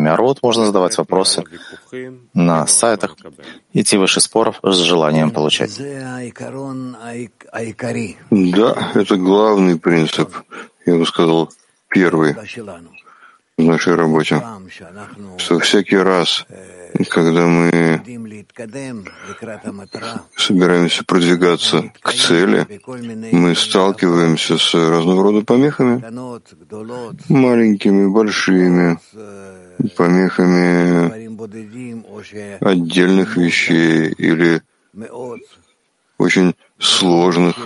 Миарут можно задавать вопросы на сайтах, идти выше споров с желанием получать. Да, это главный принцип, я бы сказал, первый в нашей работе, что всякий раз, когда мы собираемся продвигаться к цели, мы сталкиваемся с разного рода помехами, маленькими, большими, помехами отдельных вещей или очень сложных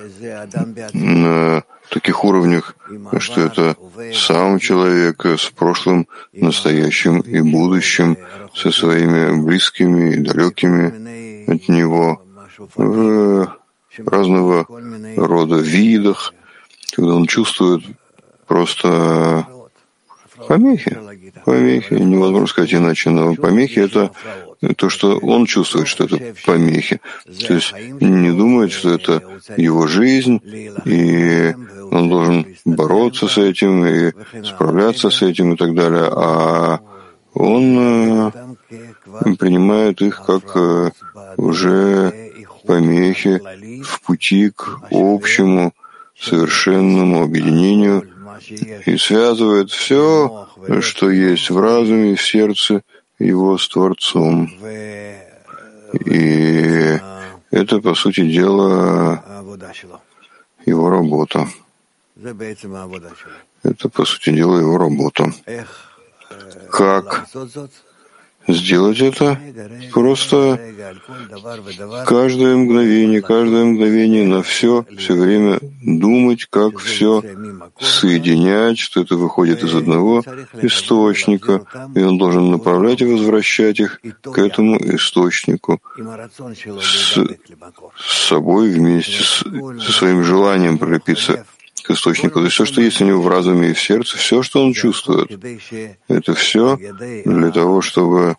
на таких уровнях, что это сам человек с прошлым, настоящим и будущим, со своими близкими и далекими от него, в разного рода видах, когда он чувствует просто помехи. Помехи, невозможно сказать иначе, но помехи — это то, что он чувствует, что это помехи. То есть не думает, что это его жизнь, и он должен бороться с этим и справляться с этим и так далее, а он принимает их как уже помехи в пути к общему совершенному объединению и связывает все, что есть в разуме и в сердце его с Творцом. И это, по сути дела, его работа. Это, по сути дела, его работа. Как сделать это? Просто каждое мгновение на все время думать, как все соединять, что это выходит из одного источника, и он должен направлять и возвращать их к этому источнику с собой вместе, со своим желанием прилепиться к источнику. То есть все, что есть у него в разуме и в сердце, все, что он чувствует, это все для того, чтобы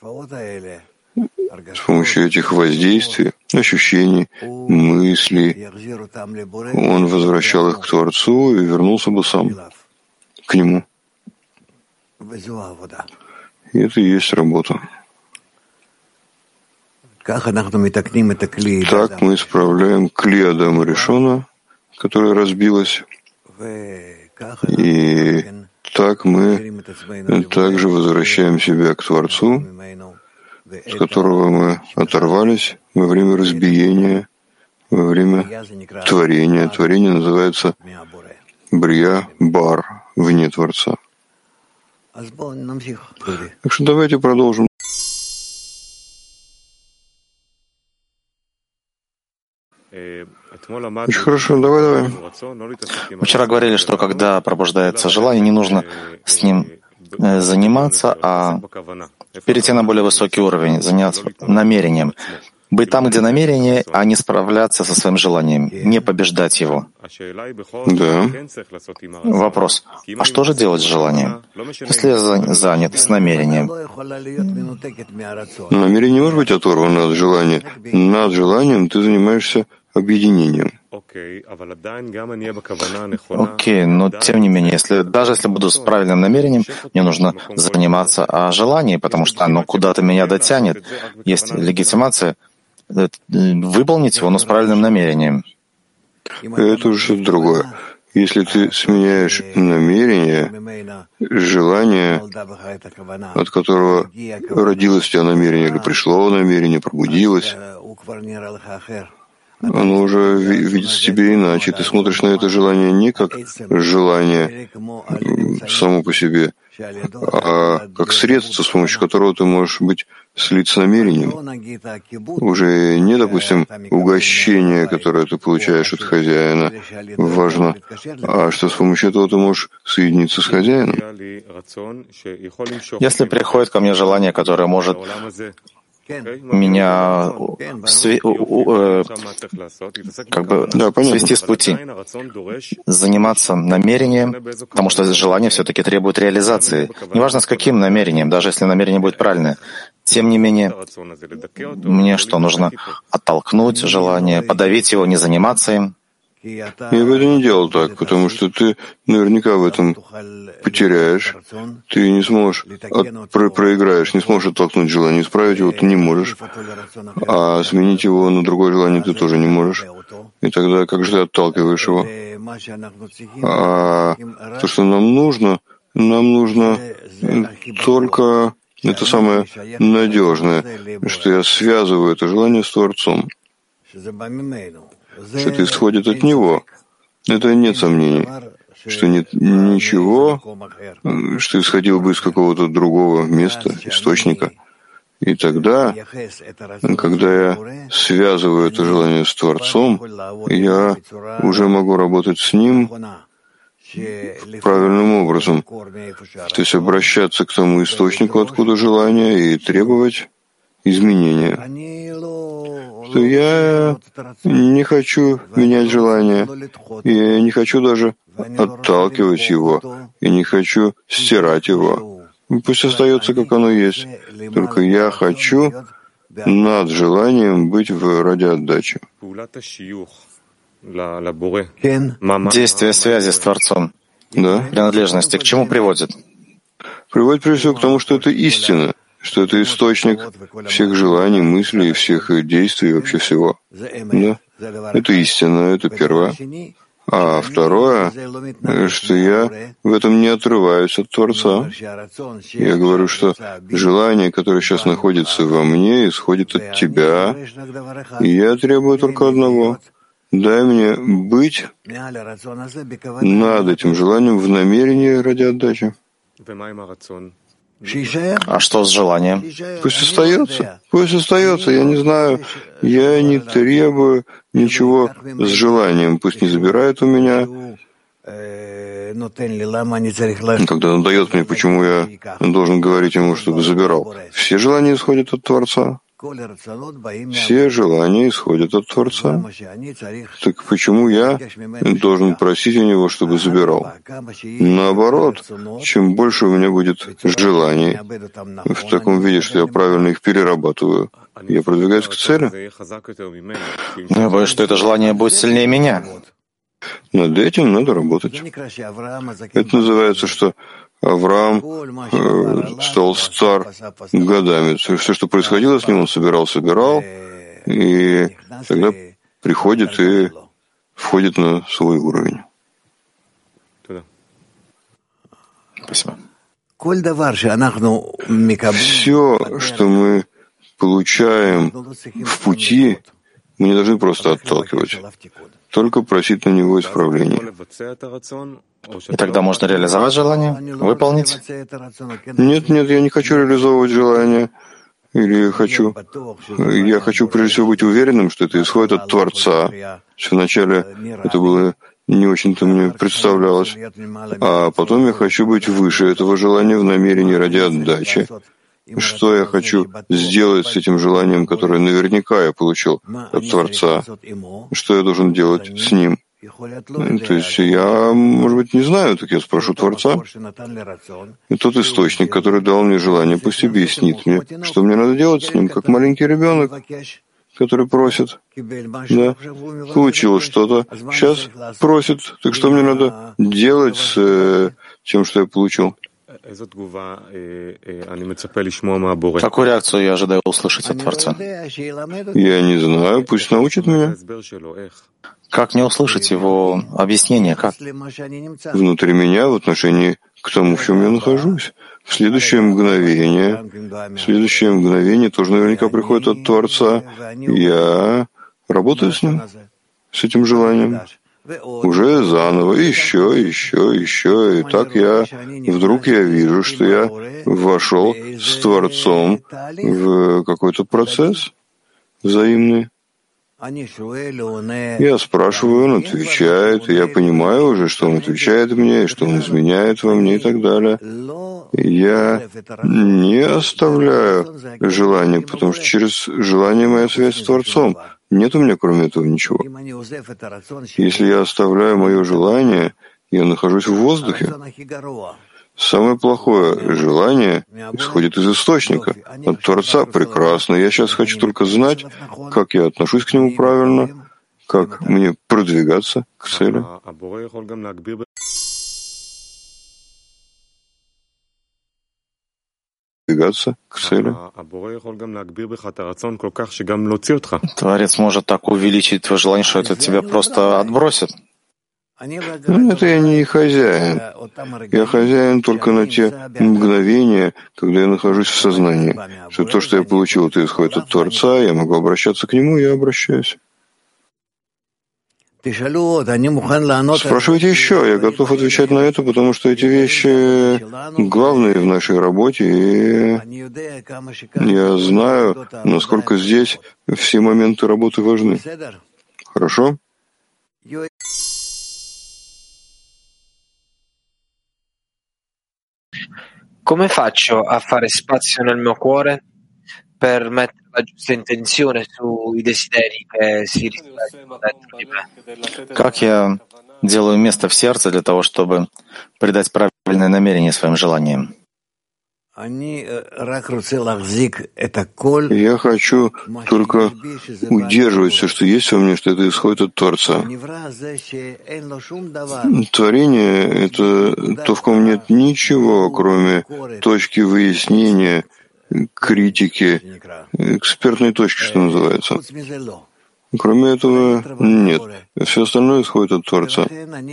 с помощью этих воздействий, ощущений, мыслей, он возвращал их к Творцу и вернулся бы сам к нему. И это и есть работа. Так мы исправляем кли Адама Ришона, которая разбилась, и так мы также возвращаем себя к Творцу, с которого мы оторвались во время разбиения, во время творения. Творение называется Брия Бар, вне Творца. Так что давайте продолжим. Очень хорошо, давай. Мы вчера говорили, что когда пробуждается желание, не нужно с ним заниматься, а перейти на более высокий уровень, заняться намерением. Быть там, где намерение, а не справляться со своим желанием, не побеждать его. Да. Вопрос. А что же делать с желанием, если я занят с намерением? Намерение не может быть оторвано от желания. Над желанием ты занимаешься объединением. Окей, но тем не менее, даже если буду с правильным намерением, мне нужно заниматься о желании, потому что оно куда-то меня дотянет. Есть легитимация, выполнить его, но с правильным намерением. Это уже что-то другое. Если ты сменяешь намерение, желание, от которого родилось у тебя намерение, или пришло намерение, пробудилось, оно уже видится тебе иначе. Ты смотришь на это желание не как желание само по себе, а как средство, с помощью которого ты можешь слиться намерением. Уже не, допустим, угощение, которое ты получаешь от хозяина, важно, а что с помощью этого ты можешь соединиться с хозяином. Если приходит ко мне желание, которое может меня свести с пути, заниматься намерением, потому что желание все-таки требует реализации. Неважно, с каким намерением, даже если намерение будет правильное. Тем не менее, мне что, нужно оттолкнуть желание, подавить его, не заниматься им? Я бы это не делал так, потому что ты наверняка в этом потеряешь, ты не сможешь, проиграешь, не сможешь оттолкнуть желание, исправить его ты не можешь, а сменить его на другое желание ты тоже не можешь. И тогда как же ты отталкиваешь его? А то, что нам нужно только это самое надежное, что я связываю это желание с Творцом, что это исходит от Него. Это нет сомнений, что нет ничего, что исходило бы из какого-то другого места, источника. И тогда, когда я связываю это желание с Творцом, я уже могу работать с Ним правильным образом. То есть обращаться к тому источнику, откуда желание, и требовать изменения. Что я не хочу менять желание, и я не хочу даже отталкивать его, и не хочу стирать его. Пусть остается, как оно есть. Только я хочу над желанием быть ради отдачи. Действие связи с Творцом, Да? принадлежности, к чему приводит? Приводит прежде всего к тому, что это истина, что это источник всех желаний, мыслей, всех действий, вообще всего. Да? Это истина, это первое. А второе, что я в этом не отрываюсь от Творца. Я говорю, что желание, которое сейчас находится во мне, исходит от Тебя, и я требую только одного. Дай мне быть над этим желанием в намерении ради отдачи. А что с желанием? Пусть остается, я не знаю, я не требую ничего с желанием, пусть не забирает у меня. Когда он дает мне, почему я должен говорить ему, чтобы забирал? Все желания исходят от Творца. Все желания исходят от Творца. Так почему я должен просить у него, чтобы забирал? Наоборот, чем больше у меня будет желаний в таком виде, что я правильно их перерабатываю, я продвигаюсь к цели. Но я боюсь, что это желание будет сильнее меня. Над этим надо работать. Это называется, что Авраам стал стар годами. Все, что происходило с ним, он собирал, и тогда приходит и входит на свой уровень. Спасибо. Все, что мы получаем в пути, мы не должны просто отталкивать, только просить на него исправления. И тогда можно реализовать желание, выполнить? Нет, я не хочу реализовывать желание. Я хочу прежде всего быть уверенным, что это исходит от Творца. Что вначале это было не очень-то мне представлялось. А потом я хочу быть выше этого желания в намерении ради отдачи. Что я хочу сделать с этим желанием, которое наверняка я получил от Творца? Что я должен делать с ним? То есть я, может быть, не знаю, так я спрошу Творца. И тот источник, который дал мне желание, пусть объяснит мне, что мне надо делать с ним, как маленький ребенок, который просит. Да, получил что-то, сейчас просит. Так что мне надо делать с тем, что я получил? Какую реакцию я ожидаю услышать от Творца? Я не знаю, пусть научит меня. Как не услышать его объяснение? Как? Внутри меня, в отношении к тому, в чем я нахожусь. В следующее мгновение тоже наверняка приходит от Творца. Я работаю с ним, с этим желанием. Уже заново, еще. И так вдруг я вижу, что я вошел с Творцом в какой-то процесс взаимный. Я спрашиваю, он отвечает, и я понимаю уже, что он отвечает мне, и что он изменяет во мне и так далее. Я не оставляю желание, потому что через желание моя связь с Творцом. Нет у меня кроме этого ничего. Если я оставляю мое желание, я нахожусь в воздухе. Самое плохое желание исходит из источника. От Творца прекрасно. Я сейчас хочу только знать, как я отношусь к нему правильно, как мне продвигаться к цели. Творец может так увеличить твое желание, что это тебя просто отбросит. Ну, это я не хозяин. Я хозяин только на те мгновения, когда я нахожусь в сознании. Что то, что я получил, это исходит от Творца, я могу обращаться к Нему, я обращаюсь. Спрашивайте еще, я готов отвечать на это, потому что эти вещи главные в нашей работе, и я знаю, насколько здесь все моменты работы важны. Хорошо? Come faccio a fare spazio nel mio cuore per mettere la giusta intenzione sui desideri che si rispettano dentro di me? Как я делаю место в сердце для того, чтобы придать правильное намерение своим желаниям? Я хочу только удерживать все, что есть во мне, что это исходит от Творца. Творение — это то, в ком нет ничего, кроме точки выяснения, критики, экспертной точки, что называется. Кроме этого нет. Все остальное исходит от Творца.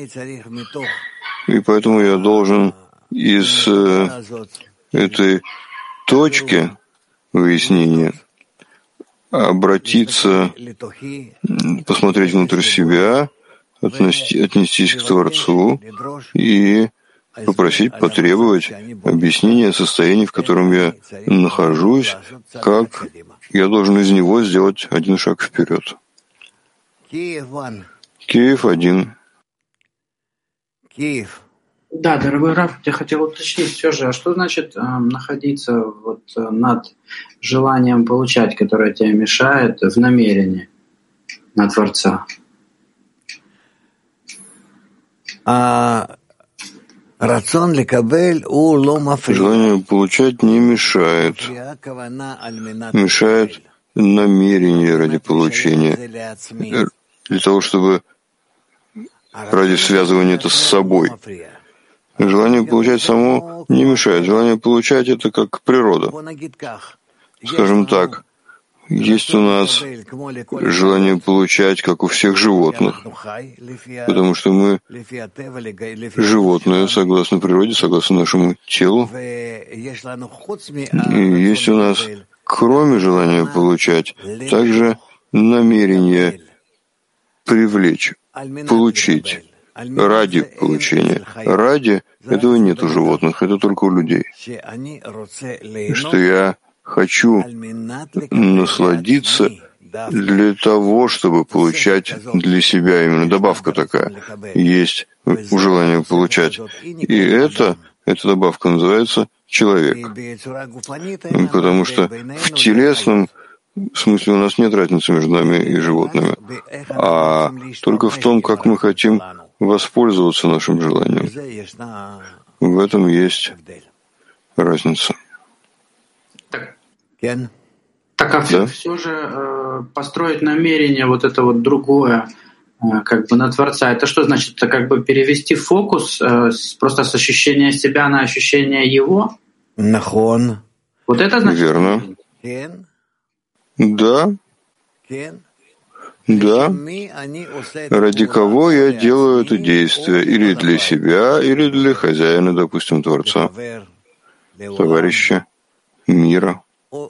И поэтому я должен из этой точки выяснения обратиться, посмотреть внутрь себя, отнестись к Творцу и попросить, потребовать объяснения состояния, в котором я нахожусь, как я должен из него сделать один шаг вперед. Киев 1. Да, дорогой Рав, я хотел уточнить все же, а что значит находиться вот над желанием получать, которое тебе мешает, в намерении на Творца? Желание получать не мешает. Мешает намерение ради получения. Для того, чтобы ради связывания это с собой. Желание получать само не мешает. Желание получать — это как природа. Скажем так, есть у нас желание получать, как у всех животных, потому что мы животные, согласно природе, согласно нашему телу. И есть у нас, кроме желания получать, также намерение привлечь, получить. Ради получения. Ради этого нет у животных, это только у людей. Что я хочу насладиться для того, чтобы получать для себя. Именно добавка такая есть у желания получать. И эта добавка называется человек. Потому что в телесном смысле у нас нет разницы между нами и животными, а только в том, как мы хотим воспользоваться нашим желанием. В этом есть разница. Так, все же построить намерение вот это вот другое, как бы на Творца, это что значит? Это как бы перевести фокус просто с ощущения себя на ощущение Его? Вот это значит? Верно. Да. Да. Ради кого я делаю это действие? Или для себя, или для хозяина, допустим, Творца, товарища, мира.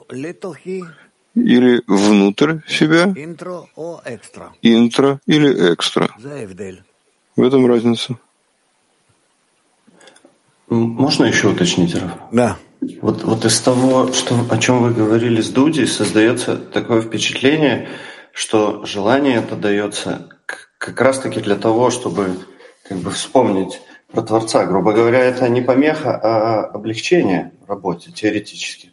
Или внутрь себя, интро или экстра. В этом разница. Можно еще уточнить, Рав? Да. Вот из того, о чем вы говорили с Дуди, создается такое впечатление, что желание это дается как раз-таки для того, чтобы как бы вспомнить про Творца. Грубо говоря, это не помеха, а облегчение в работе, теоретически.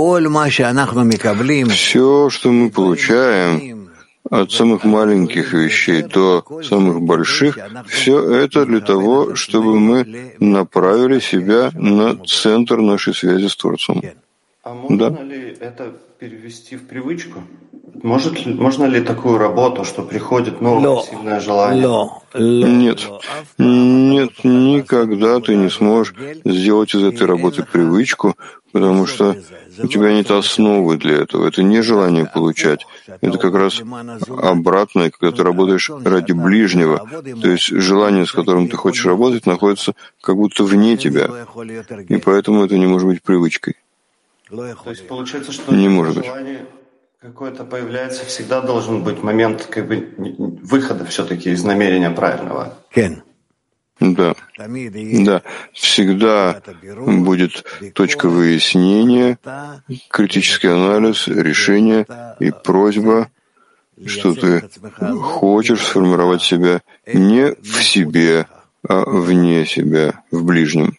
Все, что мы получаем, от самых маленьких вещей до самых больших, все это для того, чтобы мы направили себя на центр нашей связи с Творцом. А можно ли это перевести в привычку? Можно ли такую работу, что приходит новое пассивное желание? Нет, нет, никогда ты не сможешь сделать из этой работы привычку, потому что у тебя нет основы для этого. Это не желание получать. Это как раз обратное, когда ты работаешь ради ближнего. То есть желание, с которым ты хочешь работать, находится как будто вне тебя. И поэтому это не может быть привычкой. То есть получается, что Не может быть. желание какое-то появляется, всегда должен быть момент как бы выхода все-таки из намерения правильного. Да, да, всегда будет точка выяснения, критический анализ, решение и просьба, что ты хочешь сформировать себя не в себе, а вне себя, в ближнем.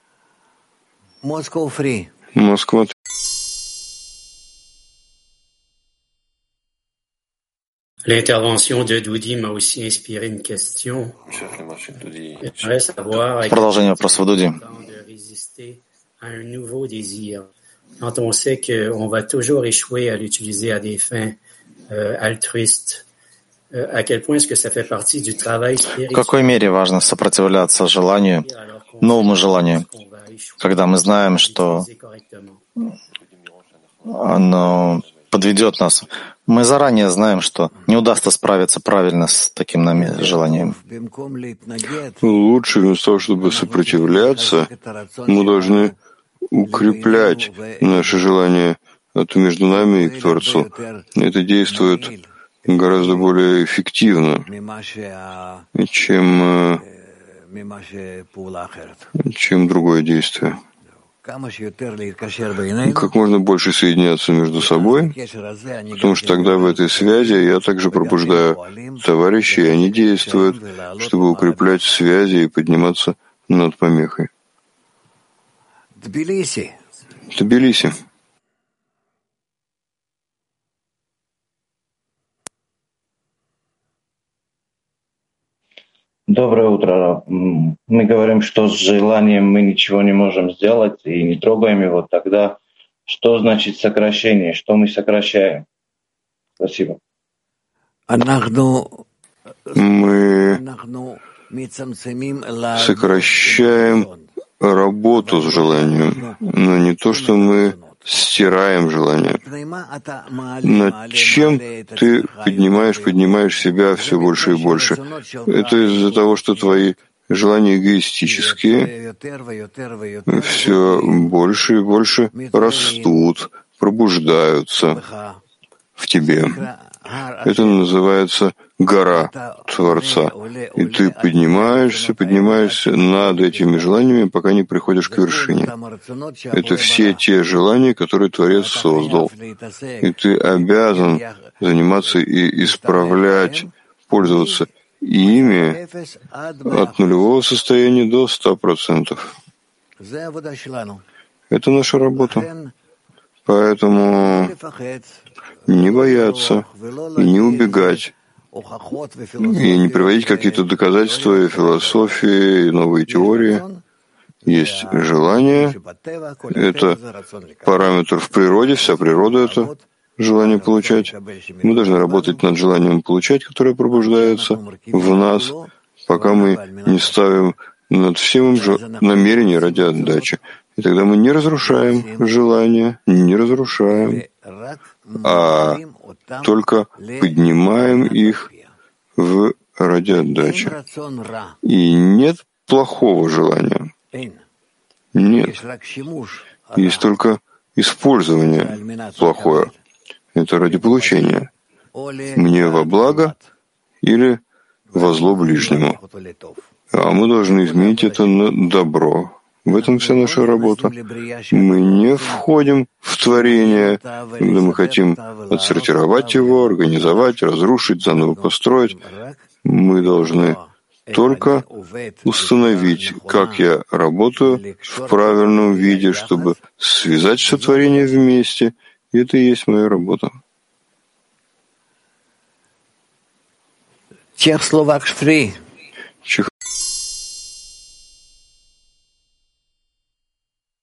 Москва. L'intervention de Doudi m'a aussi inspiré une question. J'aimerais savoir Продолжение вопроса Дуди. de résister à un nouveau désir. Quand on sait qu'on va toujours échouer à l'utiliser à des fins altruistes, à quel point est-ce que ça fait partie du travail В spirituel? какой мере важно сопротивляться желанию, новому желанию, когда мы знаем, что оно подведет нас? Мы заранее знаем, что не удастся справиться правильно с таким желанием. Лучше вместо того, чтобы сопротивляться, мы должны укреплять наше желание между нами и к Творцу. Это действует гораздо более эффективно, чем другое действие. Как можно больше соединяться между собой, потому что тогда в этой связи я также пробуждаю товарищей, и они действуют, чтобы укреплять связи и подниматься над помехой. Тбилиси. Доброе утро. Мы говорим, что с желанием мы ничего не можем сделать и не трогаем его. Тогда что значит сокращение? Что мы сокращаем? Спасибо. Мы сокращаем работу с желанием, но не то, что мы стираем желание. Над чем ты поднимаешь себя все больше и больше? Это из-за того, что твои желания эгоистические все больше и больше растут, пробуждаются в тебе. Это называется гора Творца. И ты поднимаешься над этими желаниями, пока не приходишь к вершине. Это все те желания, которые Творец создал. И ты обязан заниматься и исправлять, пользоваться ими от нулевого состояния до 100%. Это наша работа. Поэтому не бояться и не убегать, и не приводить какие-то доказательства и философии, и новые теории. Есть желание, это параметр в природе, вся природа — это желание получать. Мы должны работать над желанием получать, которое пробуждается в нас, пока мы не ставим над всем намерение ради отдачи. И тогда мы не разрушаем желания, не разрушаем, а только поднимаем их ради отдачи. И нет плохого желания. Нет. Есть только использование плохое. Это ради получения. Мне во благо или во зло ближнему. А мы должны изменить это на добро. В этом вся наша работа. Мы не входим в творение, когда мы хотим отсортировать его, организовать, разрушить, заново построить. Мы должны только установить, как я работаю в правильном виде, чтобы связать все творение вместе. И это и есть моя работа.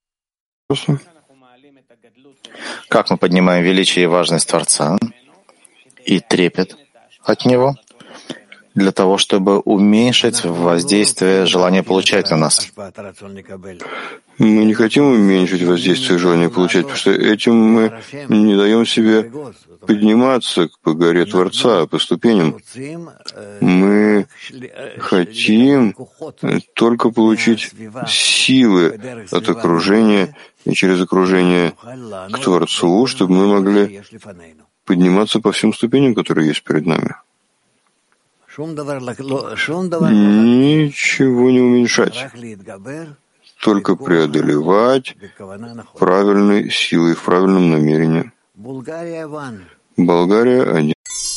Как мы поднимаем величие и важность Творца? и трепет от него, для того, чтобы уменьшить воздействие желания получать на нас. Мы не хотим уменьшить воздействие желания получать, потому что этим мы не даем себе подниматься по горе Творца, по ступеням. Мы хотим только получить силы от окружения и через окружение к Творцу, чтобы мы могли подниматься по всем ступеням, которые есть перед нами. Ничего не уменьшать, только преодолевать правильной силой, в правильном намерении. Болгария 1.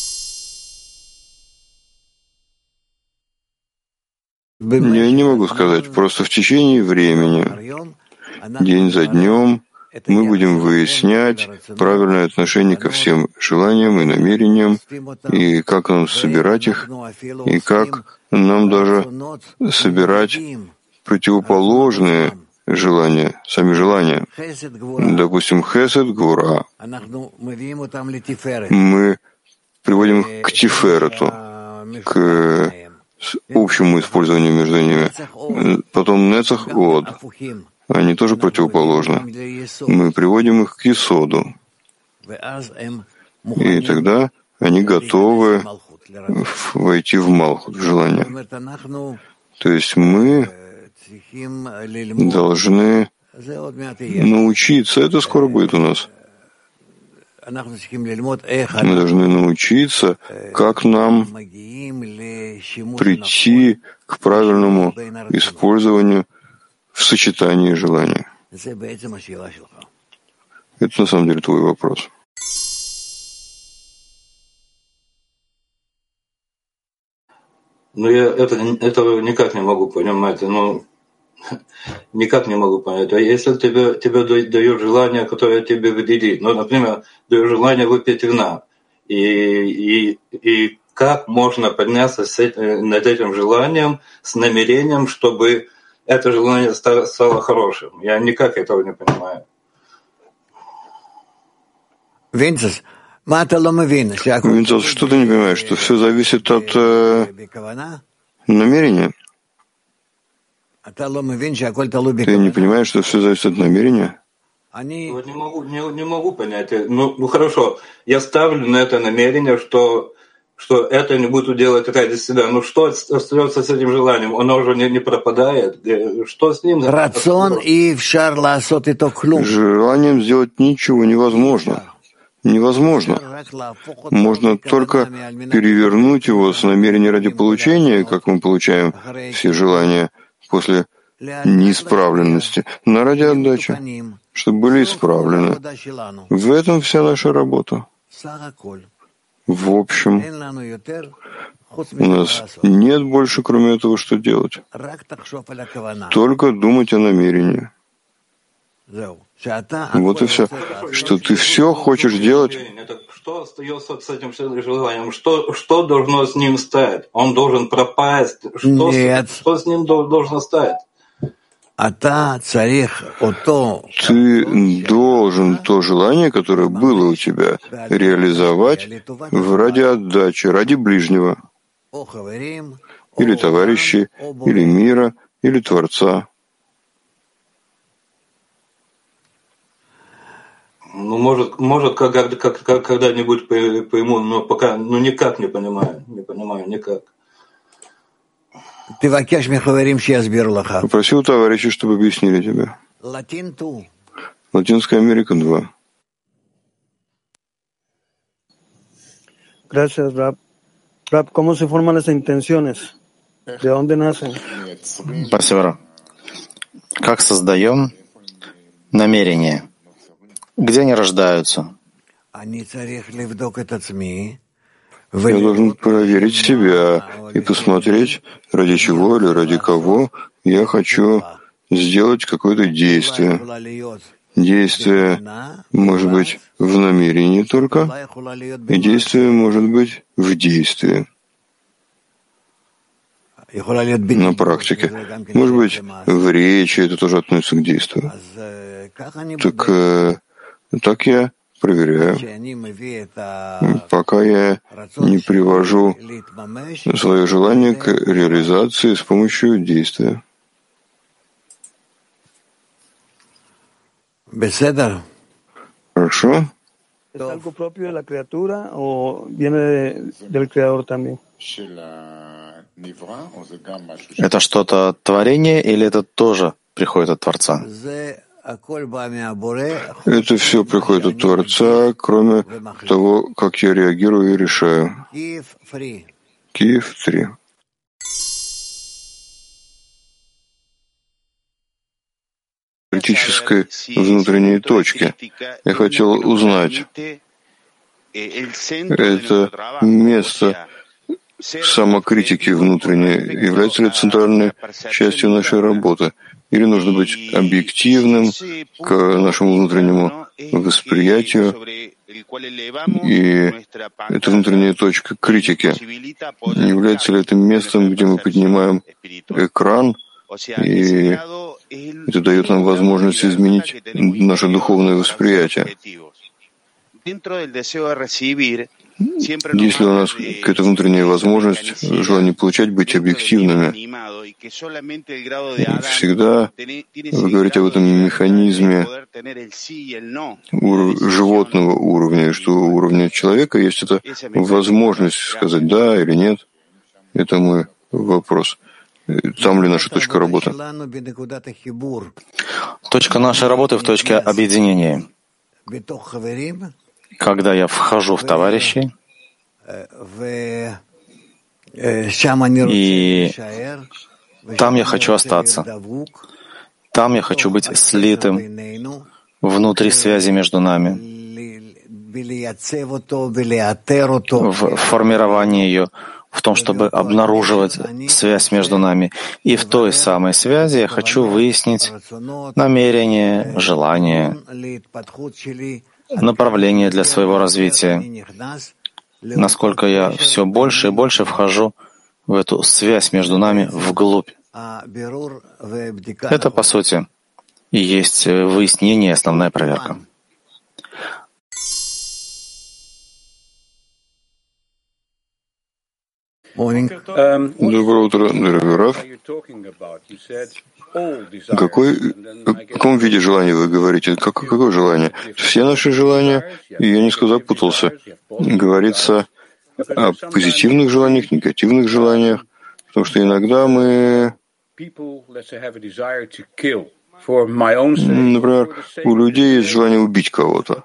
Я не могу сказать, просто в течение времени, день за днем, мы будем выяснять правильное отношение ко всем желаниям и намерениям, и как нам собирать их, и как нам даже собирать противоположные желания, сами желания. Допустим, хесед, гвура. Мы приводим их к тиферету, к общему использованию между ними. Потом нецах, од. Они тоже противоположны. Мы приводим их к есоду. И тогда они готовы войти в малхут, в желание. То есть мы должны научиться, это скоро будет у нас. Мы должны научиться, как нам прийти к правильному использованию в сочетании желаний. Это на самом деле твой вопрос. Я этого никак не могу понимать. Никак не могу понять. А если тебе дает желание, которое тебе вредит, например, дает желание выпить вина, и как можно подняться над этим желанием с намерением, чтобы это желание стало хорошим? Я никак этого не понимаю. Винцес, что ты не понимаешь, что все зависит от намерения? Ты не понимаешь, что все зависит от намерения? Не могу понять. Хорошо, я ставлю на это намерение, что это не буду делать ради себя. Что остается с этим желанием? Оно уже не пропадает. Что с ним? Желанием сделать ничего невозможно. Невозможно. Можно только перевернуть его с намерения ради получения, как мы получаем все желания после неисправленности, на ради отдачи, чтобы были исправлены. В этом вся наша работа. В общем, у нас нет больше, кроме этого, что делать. Только думать о намерении. Вот и все. Что ты все хочешь делать. Что остается с этим желанием? Что должно с ним стать? Он должен пропасть? Что с ним должно стать? Ты должен то желание, которое было у тебя, реализовать ради отдачи, ради ближнего, или товарищей, или мира, или Творца. Может, когда-нибудь пойму, но пока никак не понимаю. Не понимаю никак. Попроси у товарищей, чтобы объяснили тебе. Латинская Америка 2. Gracias, Rab. Rab, ¿cómo se forman las intenciones? ¿De dónde nacen? Спасибо, Раб. Как создаем намерения? Где они рождаются? Я должен проверить себя и посмотреть, ради чего или ради кого я хочу сделать какое-то действие. Действие может быть в намерении только, и действие может быть в действии. На практике. Может быть, в речи это тоже относится к действию. Так я проверяю, пока я не привожу свое желание к реализации с помощью действия. Хорошо? Это что-то творение или это тоже приходит от Творца? Это все приходит от Творца, кроме того, как я реагирую и решаю. Киев 3. Критической внутренней точки. Я хотел узнать, это место самокритики внутренней является ли центральной частью нашей работы? Или нужно быть объективным к нашему внутреннему восприятию? И эта внутренняя точка критики, не является ли это местом, где мы поднимаем экран, и это дает нам возможность изменить наше духовное восприятие? Если у нас какая-то внутренняя возможность, желание получать, быть объективными, всегда вы говорите об этом механизме животного уровня, что у уровня человека есть эта возможность сказать «да» или «нет». Это мой вопрос. Там ли наша точка работы? Точка нашей работы в точке объединения. Когда я вхожу в товарищей, и там я хочу остаться. Там я хочу быть слитым внутри связи между нами, в формировании ее, в том, чтобы обнаруживать связь между нами. И в той самой связи я хочу выяснить намерение, желание, направление для своего развития, насколько я все больше и больше вхожу в эту связь между нами вглубь. Это, по сути, и есть выяснение, основная проверка. Доброе утро, дорогой Раф. О каком виде желания вы говорите? Какое желание? Все наши желания, и я несколько запутался. Говорится о позитивных желаниях, негативных желаниях, потому что иногда мы... Например, у людей есть желание убить кого-то.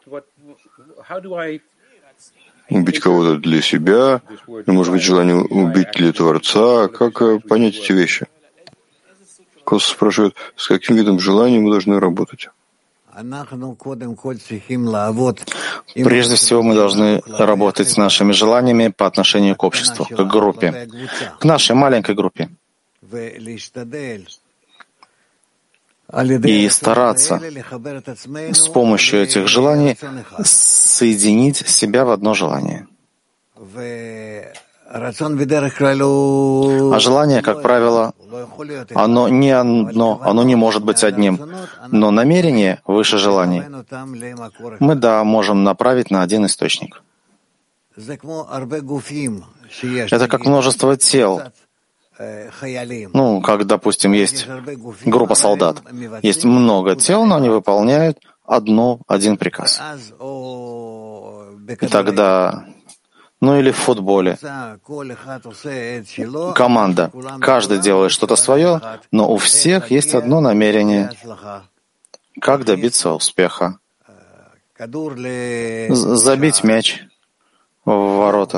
Убить кого-то для себя, может быть, желание убить для Творца. Как понять эти вещи? Кос спрашивает, с каким видом желания мы должны работать? Прежде всего, мы должны работать с нашими желаниями по отношению к обществу, к группе, к нашей маленькой группе. И стараться с помощью этих желаний соединить себя в одно желание. А желание, как правило, оно не может быть одним, но намерение выше желаний мы, можем направить на один источник. Это как множество тел. Как, допустим, есть группа солдат. Есть много тел, но они выполняют один приказ. И тогда, или в футболе, команда, каждый делает что-то свое, но у всех есть одно намерение. Как добиться успеха? Забить мяч в ворота.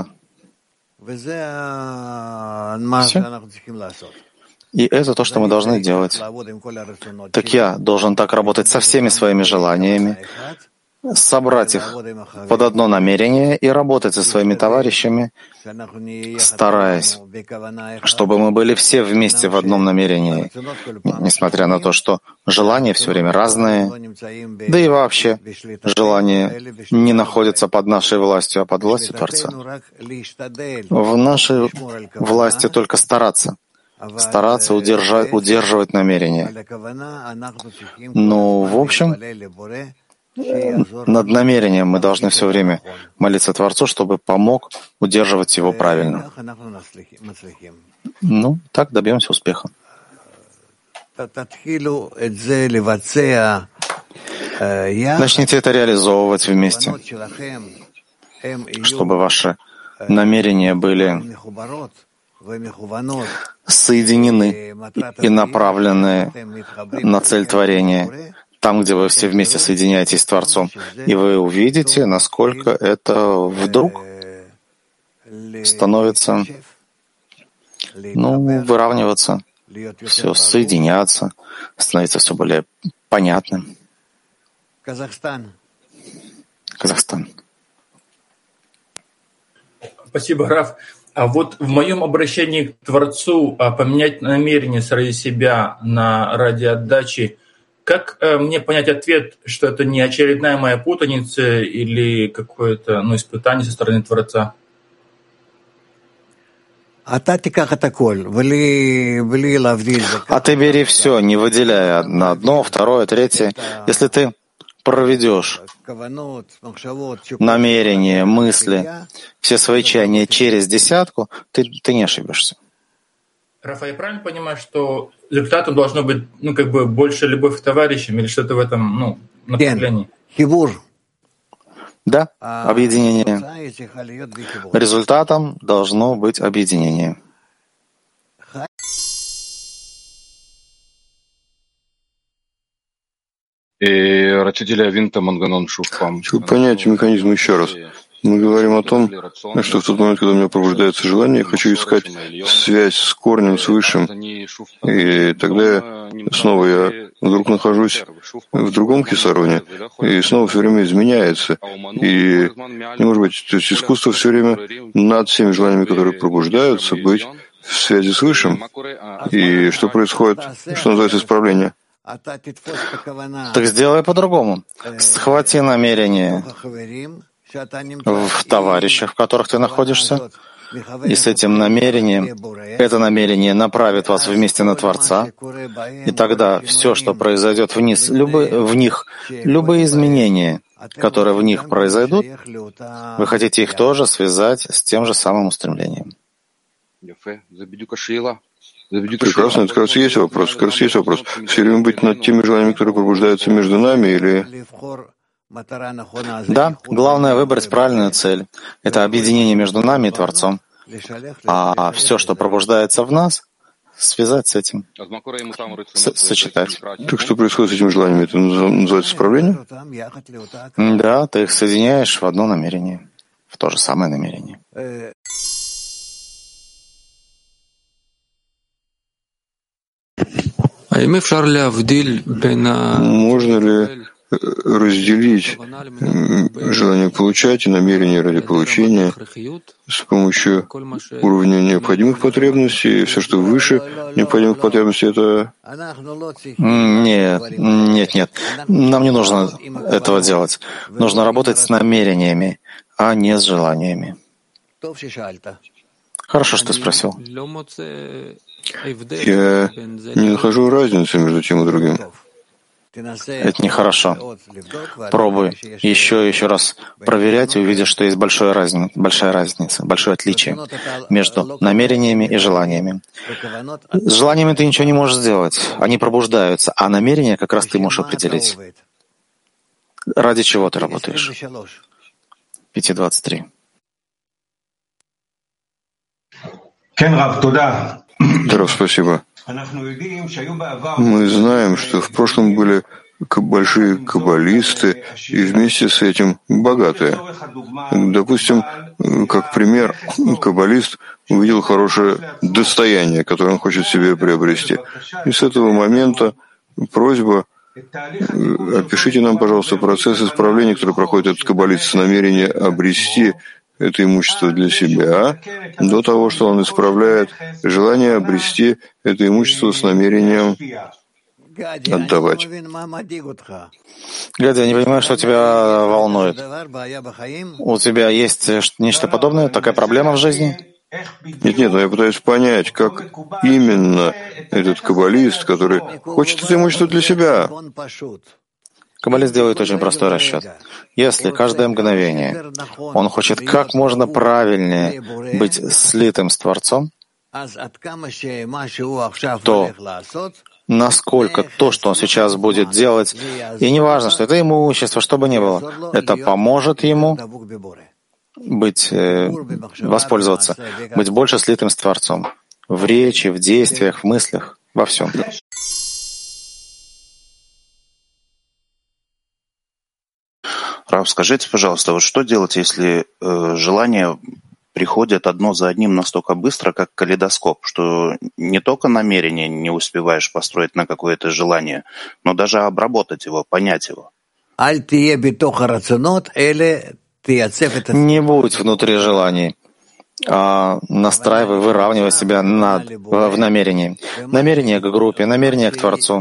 Все. И это то, что мы должны делать. Так я должен так работать со всеми своими желаниями, собрать их под одно намерение и работать со своими товарищами, стараясь, чтобы мы были все вместе в одном намерении, несмотря на то, что желания все время разные, да и вообще желания не находятся под нашей властью, а под властью Творца. В нашей власти только стараться удерживать намерение. Но, в общем, над намерением мы должны все время молиться Творцу, чтобы помог удерживать его правильно. Ну, так добьемся успеха. Начните это реализовывать вместе, чтобы ваши намерения были соединены и направлены на цель творения, там, где вы все вместе соединяетесь с Творцом, и вы увидите, насколько это вдруг становится, выравниваться, все соединяться, становится все более понятным. Казахстан. Спасибо, Раф. А вот в моем обращении к Творцу поменять намерение ради себя ради отдачи, как мне понять ответ, что это не очередная моя путаница или какое-то испытание со стороны Творца? А ты бери все, не выделяя на одно, второе, третье. Если ты проведешь намерения, мысли, все свои чаяния через десятку, ты не ошибешься. Рафа, я правильно понимаю, что результатом должно быть больше любовь к товарищам или что-то в этом направлении? Да, объединение. Результатом должно быть объединение. Чтобы понять механизм еще раз, мы говорим о том, что в тот момент, когда у меня пробуждается желание, я хочу искать связь с корнем, с Высшим. И тогда я вдруг нахожусь в другом кисароне, и снова все время изменяется. И не может быть, то есть искусство все время над всеми желаниями, которые пробуждаются, быть в связи с Высшим. И что происходит, что называется исправление? Так сделай по-другому. Схвати намерение в товарищах, в которых ты находишься, и с этим намерением, это намерение направит вас вместе на Творца, и тогда все, что произойдет вниз, любые изменения, которые в них произойдут, вы хотите их тоже связать с тем же самым устремлением. Прекрасно, это как раз есть вопрос. Все время быть над теми желаниями, которые пробуждаются между нами, или... Да, главное выбрать правильную цель. Это объединение между нами и Творцом. А все, что пробуждается в нас, связать с этим, сочетать. Так что происходит с этими желаниями? Это называется исправление? Да, ты их соединяешь в одно намерение, в то же самое намерение. Можно ли разделить желание получать и намерение ради получения с помощью уровня необходимых потребностей, все, что выше необходимых потребностей, это... Нет. Нам не нужно этого делать. Нужно работать с намерениями, а не с желаниями. Хорошо, что ты спросил. Я не нахожу разницы между тем и другим. Это нехорошо. Пробуй еще раз проверять и увидишь, что есть большая разница, большое отличие между намерениями и желаниями. С желаниями ты ничего не можешь сделать, они пробуждаются, а намерения как раз ты можешь определить. Ради чего ты работаешь? 5:23. Раф, спасибо. Мы знаем, что в прошлом были большие каббалисты и вместе с этим богатые. Допустим, как пример, каббалист увидел хорошее достояние, которое он хочет себе приобрести. И с этого момента просьба: опишите нам, пожалуйста, процесс исправления, который проходит этот каббалист с намерением обрести это имущество для себя, до того, что он исправляет желание обрести это имущество с намерением отдавать. Гадя, я не понимаю, что тебя волнует. У тебя есть нечто подобное, такая проблема в жизни? Нет, но я пытаюсь понять, как именно этот каббалист, который хочет это имущество для себя. Каббалист делает очень простой расчет. Если каждое мгновение он хочет как можно правильнее быть слитым с Творцом, то насколько то, что он сейчас будет делать, и не важно, что это имущество, что бы ни было, это поможет ему воспользоваться, быть больше слитым с Творцом в речи, в действиях, в мыслях, во всем. Рав, скажите, пожалуйста, вот что делать, если желания приходят одно за одним настолько быстро, как калейдоскоп, что не только намерение не успеваешь построить на какое-то желание, но даже обработать его, понять его? Не будь внутри желаний, а настраивай, выравнивай себя в намерении. Намерение к группе, намерение к Творцу.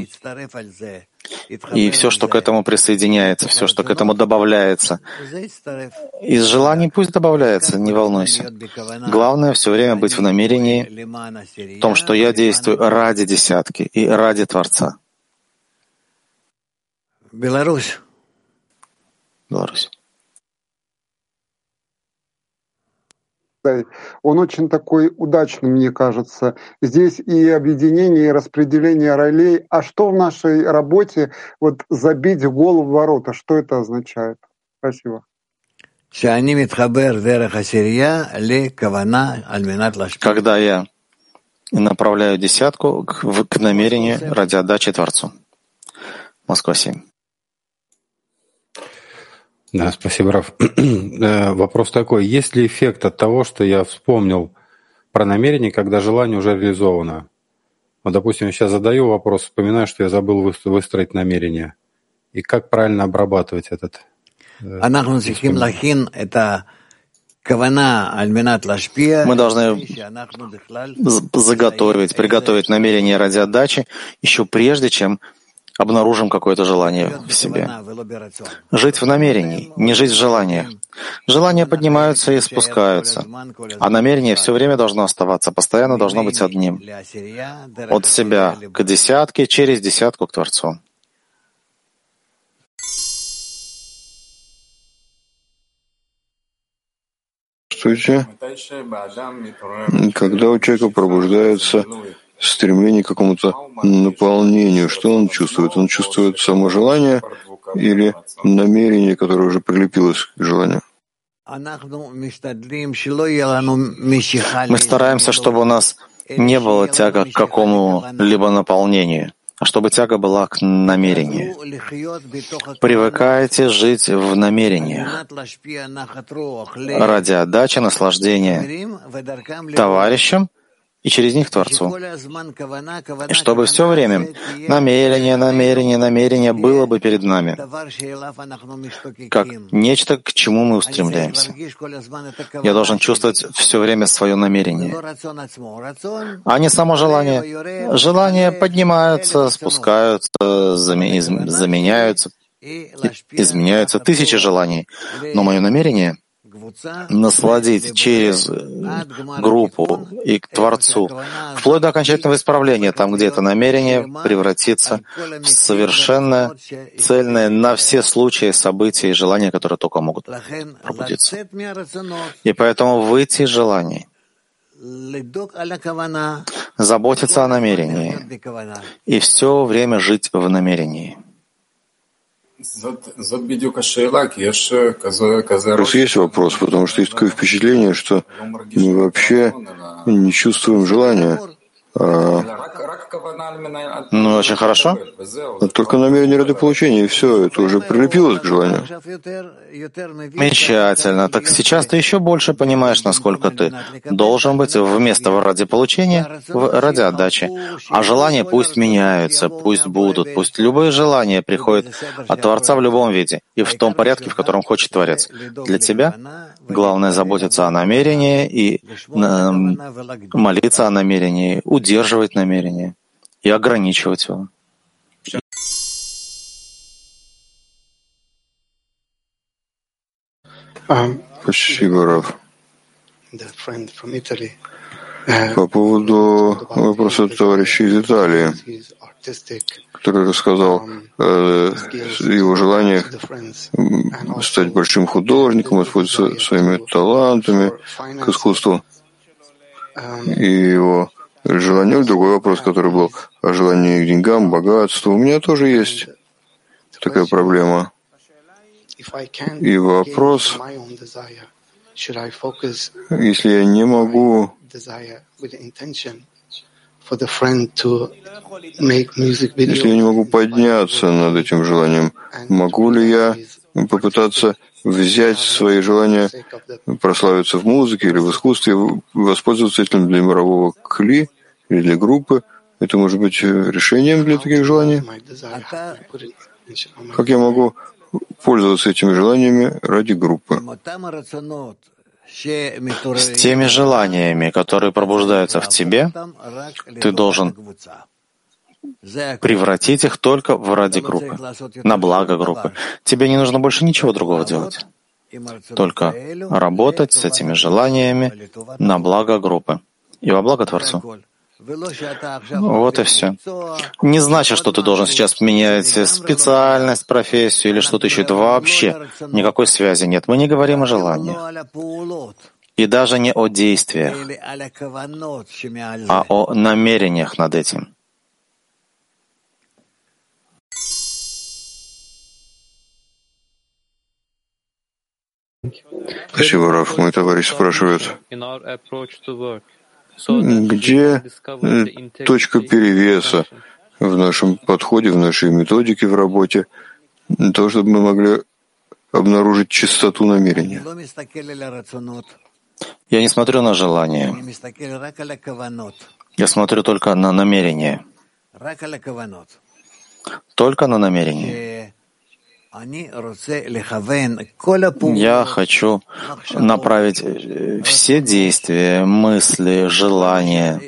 И все, что к этому присоединяется, все, что к этому добавляется. Из желаний пусть добавляется, не волнуйся. Главное все время быть в намерении, в том, что я действую ради десятки и ради Творца. Беларусь. Он очень такой удачный, мне кажется. Здесь и объединение, и распределение ролей. А что в нашей работе вот забить в голову ворота? Что это означает? Спасибо. Когда я направляю десятку к намерению ради отдачи Творцу. Москва 7. Да, спасибо, Рав. Вопрос такой. Есть ли эффект от того, что я вспомнил про намерение, когда желание уже реализовано? Вот, допустим, я сейчас задаю вопрос, вспоминаю, что я забыл выстроить намерение. И как правильно обрабатывать этот? Мы должны приготовить намерение ради отдачи еще прежде, чем обнаружим какое-то желание в себе. Жить в намерении, не жить в желаниях. Желания поднимаются и спускаются, а намерение все время должно оставаться, постоянно должно быть одним. От себя к десятке, через десятку к Творцу. Когда у человека пробуждается стремление к какому-то наполнению, что он чувствует? Он чувствует само желание или намерение, которое уже прилепилось к желанию? Мы стараемся, чтобы у нас не было тяга к какому-либо наполнению, а чтобы тяга была к намерению. Привыкайте жить в намерениях ради отдачи, наслаждения товарищам и через них Творцу. И чтобы все время намерение было бы перед нами, как нечто, к чему мы устремляемся. Я должен чувствовать все время свое намерение, а не само желание. Желания поднимаются, спускаются, заменяются, изменяются тысячи желаний, но мое намерение — насладить через группу и к Творцу, вплоть до окончательного исправления, там, где это намерение превратится в совершенно цельное на все случаи, события и желания, которые только могут пробудиться. И поэтому выйти из желаний, заботиться о намерении и все время жить в намерении. Просто есть вопрос, потому что есть такое впечатление, что мы вообще не чувствуем желания. Ну, очень хорошо. Только намерение ради получения, и все, это уже прилепилось к желанию. Замечательно. Так сейчас ты еще больше понимаешь, насколько ты должен быть вместо ради получения ради отдачи. А желания пусть меняются, пусть будут, пусть любые желания приходят от Творца в любом виде и в том порядке, в котором хочет Творец. Для тебя главное заботиться о намерении и молиться о намерении, удерживать намерение и ограничивать его. Спасибо, Рав. По поводу вопроса товарища из Италии, который рассказал о его желаниях стать большим художником, воспользоваться своими талантами к искусству. И его желание, другой вопрос, который был о желании к деньгам, богатству. У меня тоже есть такая проблема. И вопрос, если я не могу подняться над этим желанием, могу ли я попытаться взять свои желания, прославиться в музыке или в искусстве, воспользоваться этим для мирового кли или для группы? Это может быть решением для таких желаний? Как я могу пользоваться этими желаниями ради группы? С теми желаниями, которые пробуждаются в тебе, ты должен превратить их только в ради группы, на благо группы. Тебе не нужно больше ничего другого делать. Только работать с этими желаниями на благо группы и во благо Творцу. Вот и все. Не значит, что ты должен сейчас поменять специальность, профессию или что-то еще. Это вообще никакой связи нет. Мы не говорим о желаниях. И даже не о действиях, а о намерениях над этим. Спасибо, Раф. Мой товарищ спрашивает, где точка перевеса в нашем подходе, в нашей методике в работе, для того, чтобы мы могли обнаружить чистоту намерения? Я не смотрю на желание. Я смотрю только на намерение. Только на намерение. Я хочу направить все действия, мысли, желания,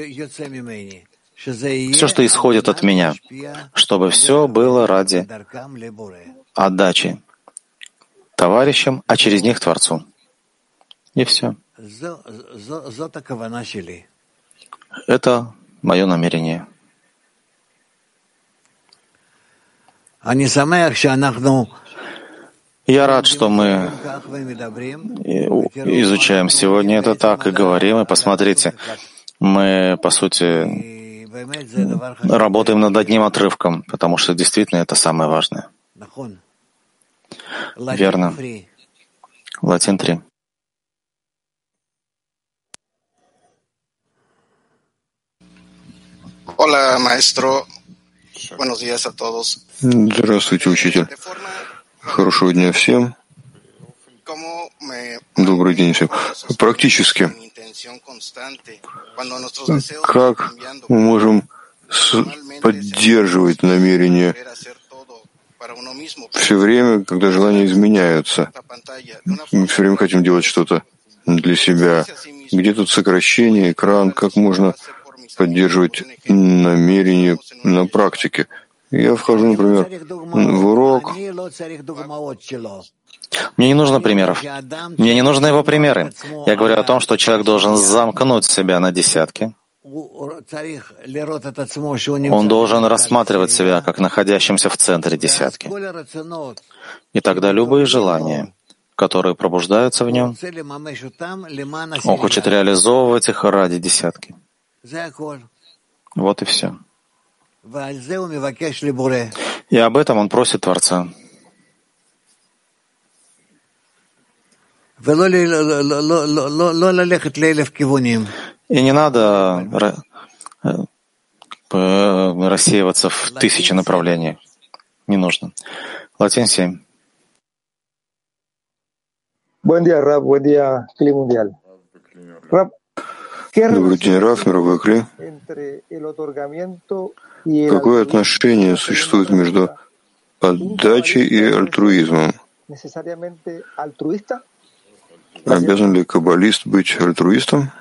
все, что исходит от меня, чтобы все было ради отдачи товарищам, а через них Творцу. И все. Это мое намерение. Я рад, что мы изучаем сегодня это так и говорим. И посмотрите, мы, по сути, работаем над одним отрывком, потому что действительно это самое важное. Верно. Латин 3. Hola, maestro. Buenos días a todos. Здравствуйте, учитель. Хорошего дня всем. Добрый день всем. Практически, как мы можем поддерживать намерение все время, когда желания изменяются? Мы все время хотим делать что-то для себя. Где тут сокращение, экран? Как можно поддерживать намерение на практике? Я вхожу, например, в урок. Мне не нужно примеров. Мне не нужны его примеры. Я говорю о том, что человек должен замкнуть себя на десятки. Он должен рассматривать себя как находящимся в центре десятки. И тогда любые желания, которые пробуждаются в нем, он хочет реализовывать их ради десятки. Вот и все. И об этом он просит Творца. И не надо рассеиваться в тысячи направлений. Не нужно. Латин 7. Buen día, Rab. Buen día, Cli Mundial. Rab, Добрый день, Раф, мировой Кли. Какое отношение существует между отдачей и альтруизмом? Обязан ли каббалист быть альтруистом?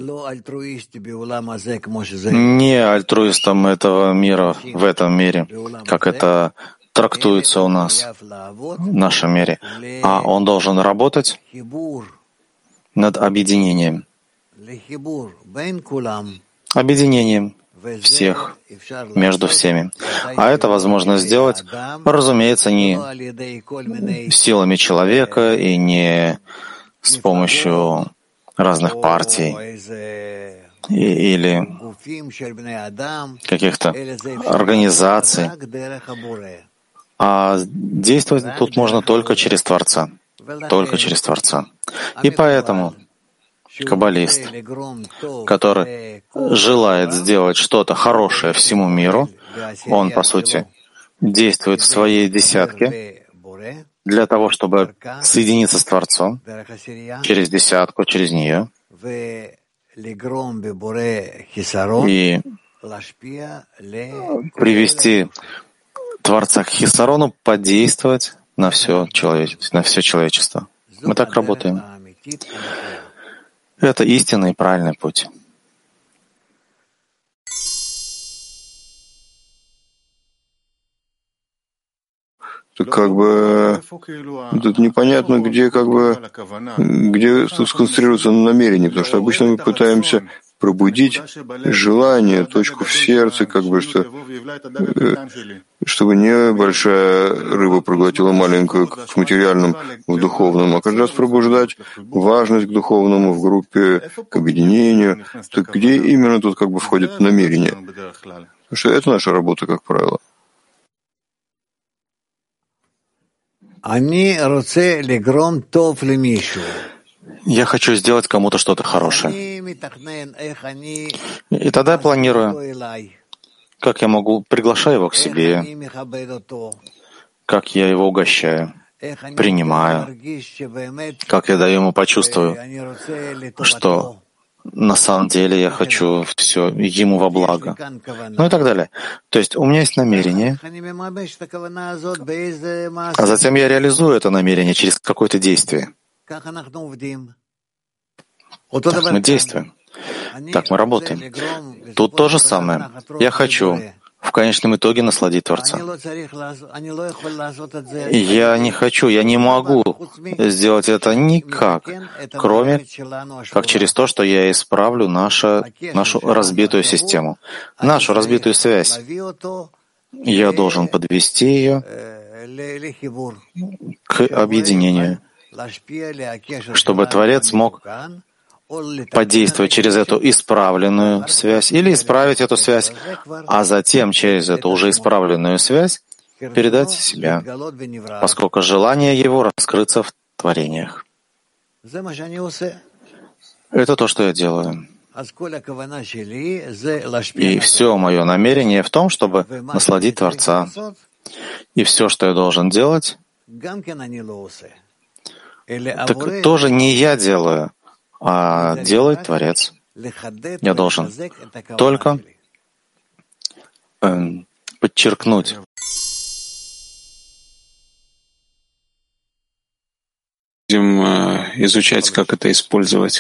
Не альтруистом этого мира, в этом мире, как это трактуется у нас, в нашем мире. А он должен работать над объединением, объединением всех между всеми. А это возможно сделать, разумеется, не силами человека и не с помощью разных партий или каких-то организаций, а действовать тут можно только через Творца. Только через Творца. И поэтому каббалист, который желает сделать что-то хорошее всему миру, он, по сути, действует в своей десятке для того, чтобы соединиться с Творцом через десятку, через нее, и привести Творца к хисарону, подействовать на все человечество. Мы так работаем. Это истинный и правильный путь. Как бы тут непонятно, где тут сконцентрироваться на намерении, потому что обычно мы пытаемся пробудить желание, точку в сердце, чтобы не большая рыба проглотила маленькую к материальному, в духовном, а каждый раз пробуждать важность к духовному в группе, к объединению. Так где именно тут входит намерение? Потому что это наша работа, как правило. Я хочу сделать кому-то что-то хорошее. И тогда я планирую, как я приглашаю его к себе, как я его угощаю, принимаю, как я даю ему почувствовать, что на самом деле я хочу все ему во благо. Ну и так далее. То есть у меня есть намерение, а затем я реализую это намерение через какое-то действие. Так мы действуем. Так мы работаем. Тут то же самое. Я хочу в конечном итоге насладить Творца. Я не могу сделать это никак, кроме как через то, что я исправлю нашу разбитую систему, нашу разбитую связь. Я должен подвести ее к объединению, чтобы Творец мог подействовать через эту исправленную связь или исправить эту связь, а затем через эту уже исправленную связь передать себя, поскольку желание его раскрыться в творениях. Это то, что я делаю. И все мое намерение в том, чтобы насладить Творца. И все, что я должен делать, так тоже не я делаю, а делает Творец. Я должен только подчеркнуть будем изучать, как это использовать.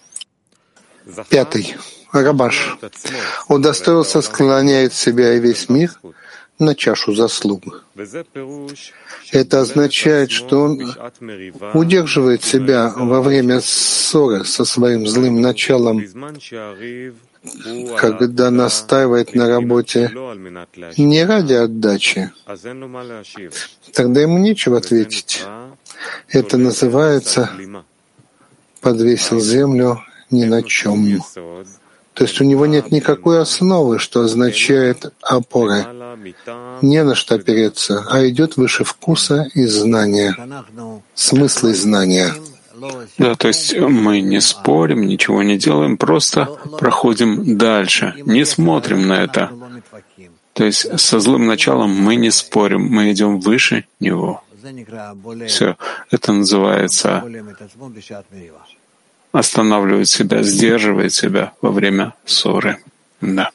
5. Рабаш. Удостоился, склоняет себя и весь мир на чашу заслуг. Это означает, что он удерживает себя во время ссоры со своим злым началом, когда настаивает на работе не ради отдачи. Тогда ему нечего ответить. Это называется «подвесил землю ни на чем». То есть у него нет никакой основы, что означает опоры. Не на что опереться, а идет выше вкуса и знания, смысла и знания. Да, то есть мы не спорим, ничего не делаем, просто проходим дальше, не смотрим на это. То есть со злым началом мы не спорим, мы идем выше него. Все, это называется останавливает себя, сдерживает себя во время ссоры. Да.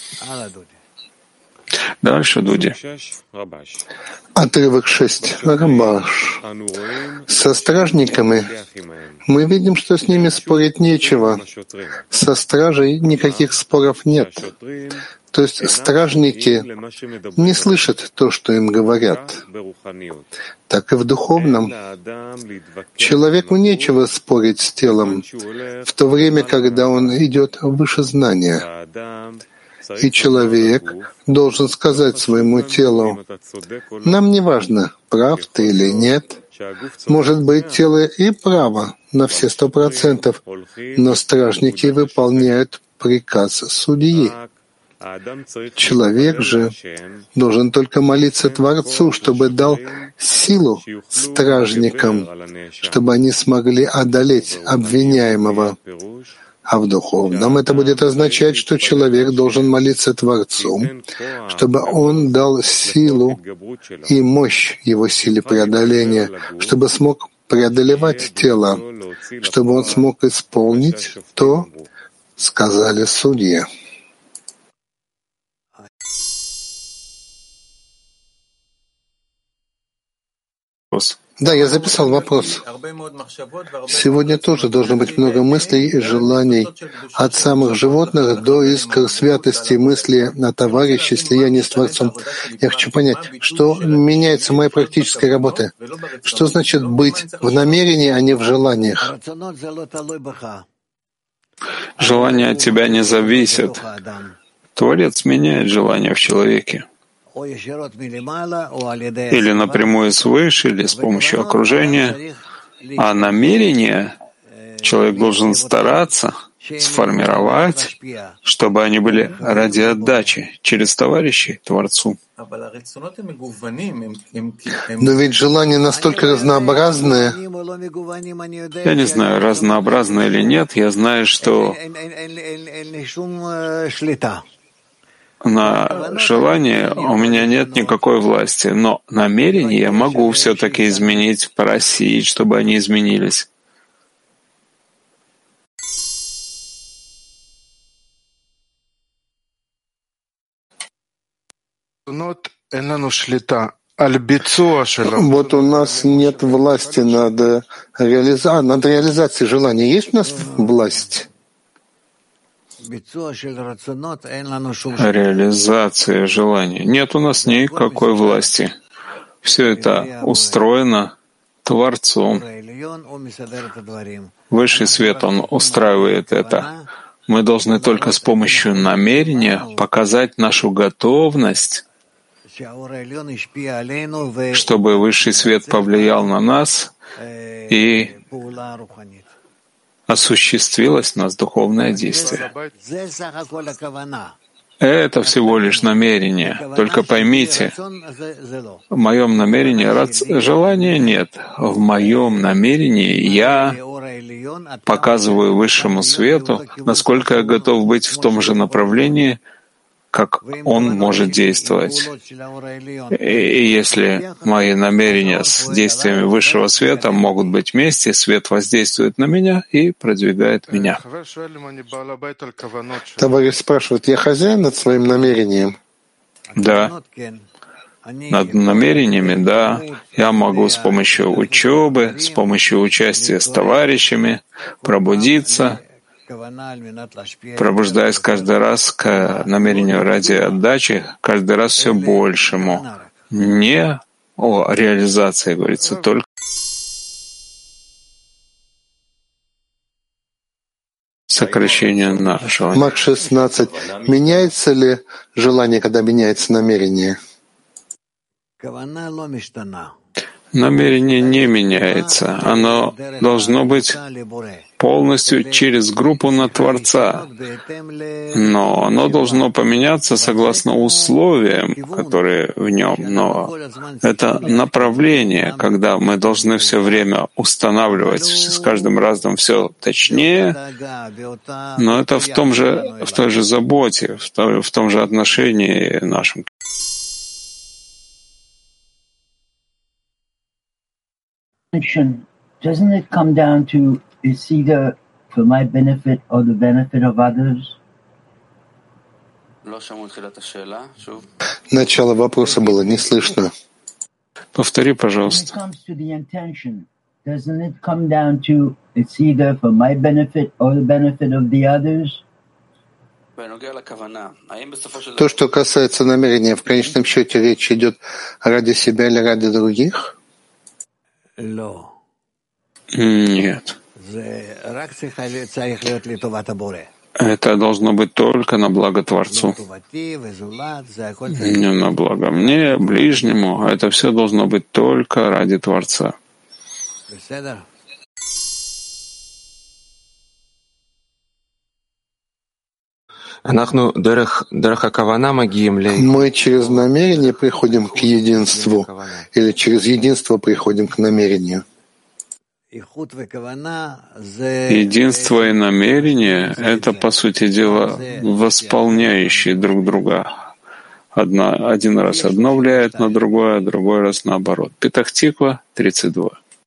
Дальше, Дуди. Отрывок 6. Рабаш. Со стражниками мы видим, что с ними спорить нечего. Со стражей никаких споров нет. То есть стражники не слышат то, что им говорят. Так и в духовном. Человеку нечего спорить с телом, в то время, когда он идет выше знания. И человек должен сказать своему телу: «Нам не важно, прав ты или нет. Может быть, тело и право на все 100%, но стражники выполняют приказ судьи. Человек же должен только молиться Творцу, чтобы дал силу стражникам, чтобы они смогли одолеть обвиняемого. А в духовном это будет означать, что человек должен молиться Творцу, чтобы он дал силу и мощь его силе преодоления, чтобы смог преодолевать тело, чтобы он смог исполнить то, сказали судьи. Да, я записал вопрос. Сегодня тоже должно быть много мыслей и желаний от самых животных до искр святости, мысли о товарище, слиянии с Творцом. Я хочу понять, что меняется в моей практической работе. Что значит быть в намерении, а не в желаниях? Желания от тебя не зависят. Творец меняет желания в человеке. Или напрямую свыше, или с помощью окружения. А намерение человек должен стараться сформировать, чтобы они были ради отдачи через товарищей Творцу. Но ведь желания настолько разнообразные. Я не знаю, разнообразны или нет. Я знаю, что на желание у меня нет никакой власти, но намерение я могу все-таки изменить, просить, чтобы они изменились. Вот у нас нет власти над реализацией желания. Есть у нас власть? Реализация желания. Нет у нас никакой власти. Все это устроено Творцом. Высший свет, он устраивает это. Мы должны только с помощью намерения показать нашу готовность, чтобы Высший свет повлиял на нас и осуществилось в нас духовное действие. Это всего лишь намерение. Только поймите, в моем намерении желания нет. В моем намерении я показываю Высшему Свету, насколько я готов быть в том же направлении, как он может действовать. И если мои намерения с действиями Высшего Света могут быть вместе, свет воздействует на меня и продвигает меня. Товарищ спрашивает, я хозяин над своим намерением? Да. Над намерениями, да. Я могу с помощью учебы, с помощью участия с товарищами пробудиться, пробуждаясь каждый раз к намерению ради отдачи, каждый раз все большему. Не о реализации говорится, только сокращение на желание. Мак 16. Меняется ли желание, когда меняется намерение? Намерение не меняется. Оно должно быть полностью через группу на Творца. Но оно должно поменяться согласно условиям, которые в нем. Но это направление, когда мы должны все время устанавливать с каждым разом все точнее, но это в той же заботе, в том же отношении нашем. Doesn't it come down to it's either for my benefit or the benefit of others? Начало вопроса было не слышно. Повтори, пожалуйста. Doesn't it come down to it's either for my benefit or the benefit of the others? То, что касается намерения, в конечном счете речь идет ради себя или ради других? Нет. Это должно быть только на благо Творцу. Не на благо мне, ближнему. Это все должно быть только ради Творца. Мы через намерение приходим к единству или через единство приходим к намерению? Единство и намерение — это, по сути дела, восполняющие друг друга. Один раз одно влияет на другое, а другой раз наоборот. Петах Тиква, 32.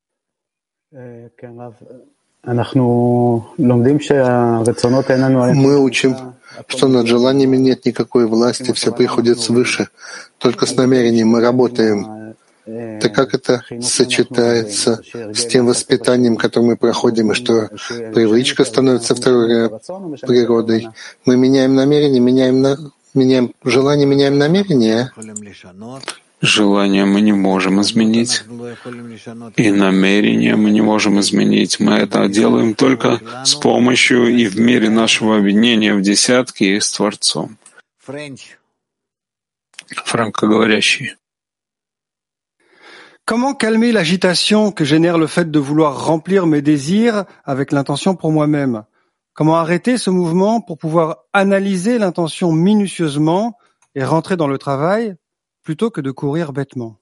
Мы учим, что над желаниями нет никакой власти, все приходит свыше. Только с намерением мы работаем. Так как это сочетается с тем воспитанием, которое мы проходим, и что привычка становится второй природой? Мы меняем намерение, меняем желание, меняем намерение. Желание мы не можем изменить, и намерение мы не можем изменить. Мы это делаем только с помощью и в мере нашего объединения в десятки и с Творцом. Франкоговорящий. Comment calmer l'agitation que génère le fait de vouloir remplir mes désirs avec l'intention pour moi-même? Comment arrêter ce mouvement pour pouvoir analyser l'intention minutieusement et rentrer dans le travail plutôt que de courir bêtement?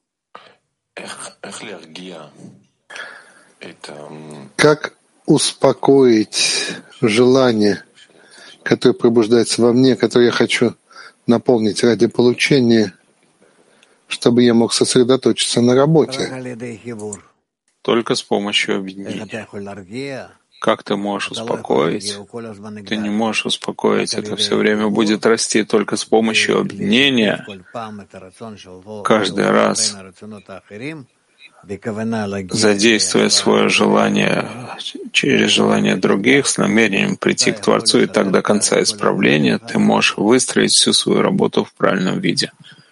Как успокоить желание, которое пробуждается во мне, которое я хочу наполнить ради получения, чтобы я мог сосредоточиться на работе? Только с помощью объединения. Как ты можешь успокоить? Ты не можешь успокоить. Это все время будет расти только с помощью объединения. Каждый раз, задействуя свое желание через желание других, с намерением прийти к Творцу и так до конца исправления, ты можешь выстроить всю свою работу в правильном виде.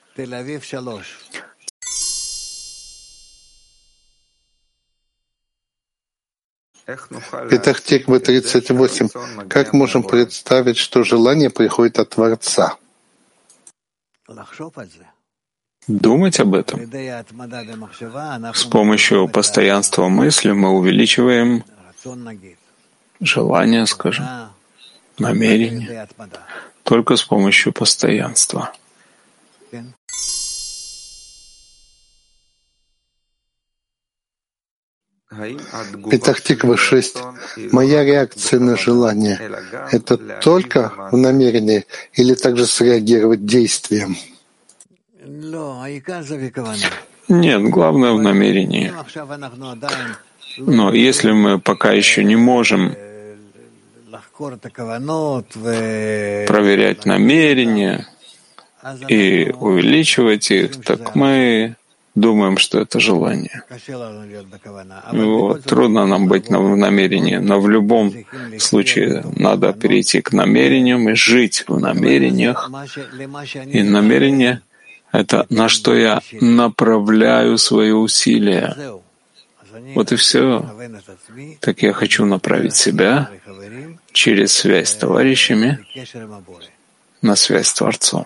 Петах Тиква 38. Как можем представить, что желание приходит от Творца? Думать об этом. С помощью постоянства мысли мы увеличиваем желание, скажем, намерение. Только с помощью постоянства. Петах Тиква 6. Моя реакция на желание — это только в намерении или также среагировать действием? Нет, главное в намерении. Но если мы пока еще не можем проверять намерения и увеличивать их, так мы думаем, что это желание. Вот. Трудно нам быть в намерении, но в любом случае надо перейти к намерениям и жить в намерениях. И намерение — это на что я направляю свои усилия. Вот и все. Так я хочу направить себя через связь с товарищами на связь с Творцом.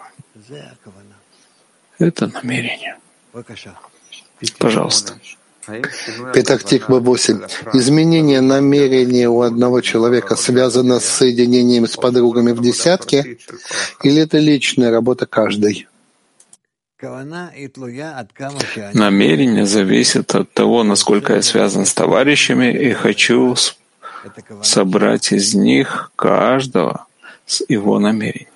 Это намерение. Пожалуйста. Петах Тиква 8. Изменение намерения у одного человека связано с соединением с подругами в десятке, или это личная работа каждой? Намерение зависит от того, насколько я связан с товарищами и хочу собрать из них каждого с его намерением.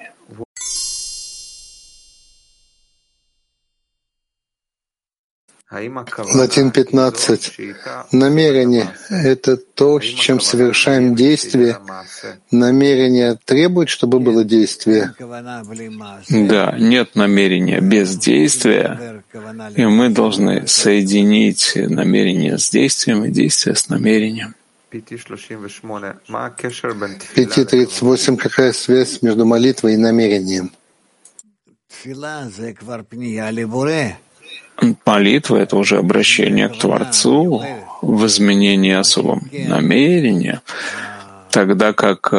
Латин 15. Намерение — это то, с чем совершаем действие. Намерение требует, чтобы было действие. Да, нет намерения без действия, и мы должны соединить намерение с действием и действие с намерением. 5.38. Какая связь между молитвой и намерением? Молитва — это уже обращение к Творцу в изменении особом намерения, тогда как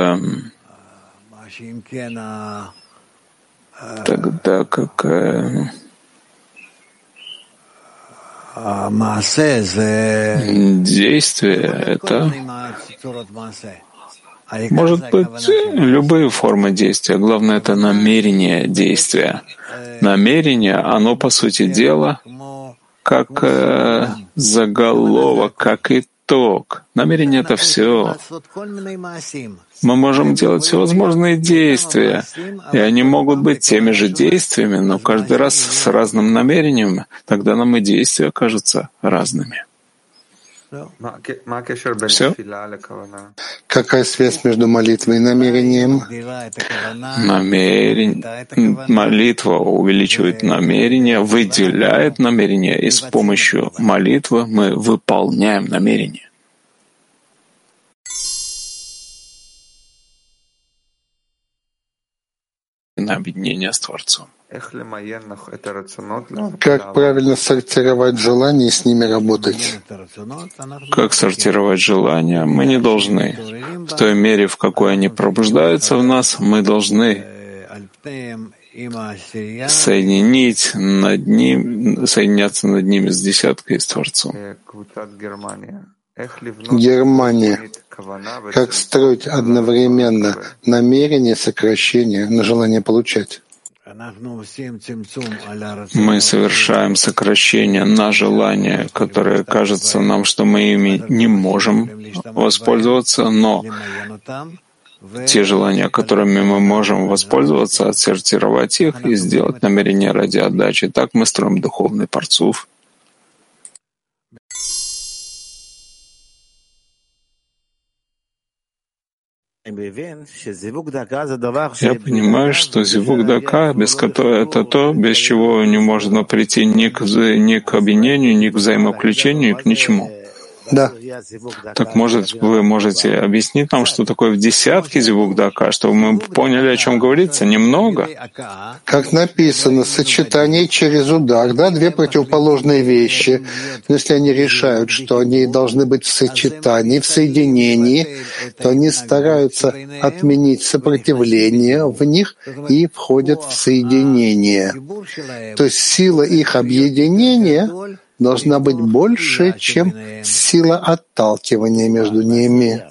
действие — это может быть любые формы действия. Главное — это намерение действия. Намерение, оно, по сути дела, как заголовок, как итог. Намерение — это все. Мы можем делать всевозможные действия, и они могут быть теми же действиями, но каждый раз с разным намерением. Тогда нам и действия кажутся разными. Все? Какая связь между молитвой и намерением? Молитва увеличивает намерение, выделяет намерение, и с помощью молитвы мы выполняем намерение. На объединение с Творцом. Как правильно сортировать желания и с ними работать? Как сортировать желания? Мы не должны. В той мере, в какой они пробуждаются в нас, мы должны соединяться над ними с десяткой и с Творцом. Германия. Как строить одновременно намерение, сокращение на желание получать? Мы совершаем сокращение на желания, которые кажется нам, что мы ими не можем воспользоваться, но те желания, которыми мы можем воспользоваться, отсортировать их и сделать намерение ради отдачи. Так мы строим духовный парцуф. Я понимаю, что зивук дака, без которого это то, без чего не можно прийти ни к объединению, ни к взаимовключению, ни к ничему. Да. Так, может, вы можете объяснить нам, что такое в десятке зивук дака, чтобы мы поняли, о чем говорится? Немного? Как написано, сочетание через удар, да, две противоположные вещи. Но если они решают, что они должны быть в сочетании, в соединении, то они стараются отменить сопротивление в них и входят в соединение. То есть сила их объединения должна быть больше, чем сила отталкивания между ними.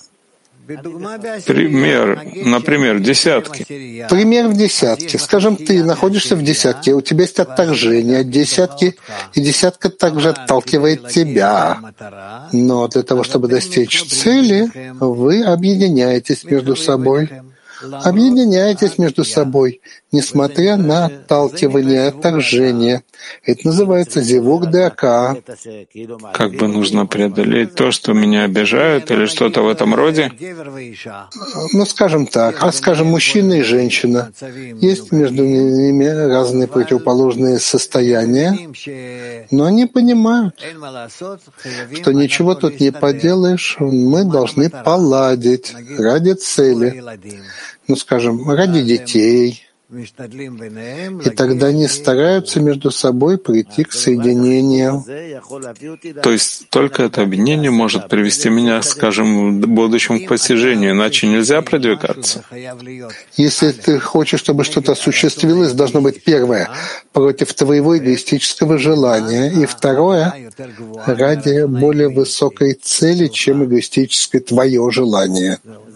Например, в десятке. Пример в десятке. Скажем, ты находишься в десятке, у тебя есть отторжение от десятки, и десятка также отталкивает тебя. Но для того, чтобы достичь цели, вы объединяетесь между собой. Объединяйтесь между собой, несмотря на отталкивание, отторжение. Это называется зивук дака. Как бы нужно преодолеть то, что меня обижают, или что-то в этом роде? Ну, скажем так, скажем, мужчина и женщина. Есть между ними разные противоположные состояния, но они понимают, что ничего тут не поделаешь, мы должны поладить ради цели. Ну, скажем, ради детей. И тогда они стараются между собой прийти к соединению. То есть только это объединение может привести меня, скажем, в будущем к постижению, иначе нельзя продвигаться. Если ты хочешь, чтобы что-то осуществилось, должно быть первое — против твоего эгоистического желания, и второе — ради более высокой цели, чем эгоистическое твое желание.